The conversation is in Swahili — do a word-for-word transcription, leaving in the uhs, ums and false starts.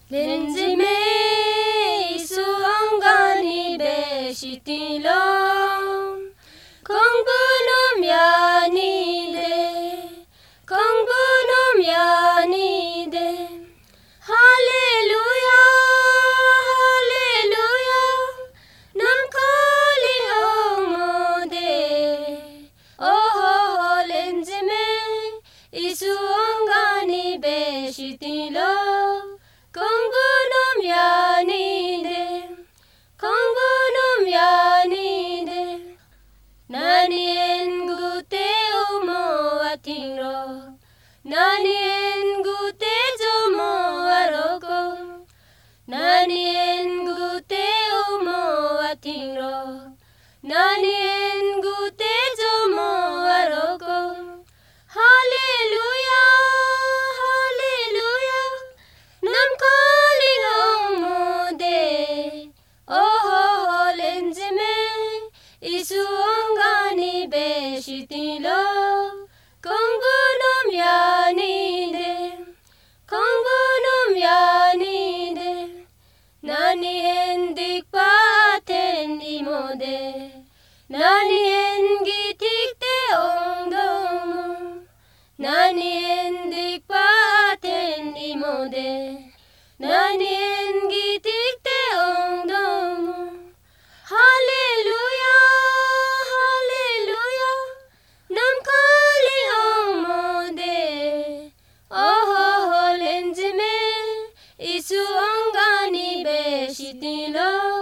Lenzime isu angani beshitilom Kongunum yanide Kongunum yanide Hallelujah Hallelujah Nam kali omode Oh oh lenzime isu angani beshitilom Kongunum yanide, kongunum yanide, nani engute umo atingro, nani engute zomo aroko, nani engute umo atingro, nani engute zomo aroko. Hallelujah, hallelujah. Nam calling omode, oh oh lenzime isu angani beshitilo, kongunum yanide, kongunum yanide, nani endik paten imode, nani engitik te ongdomo, nani endik paten imode. Nani engitik te ongdomo. Hallelujah, hallelujah. Nam kali omode. Oh oh lenzime isu angani beshitilo.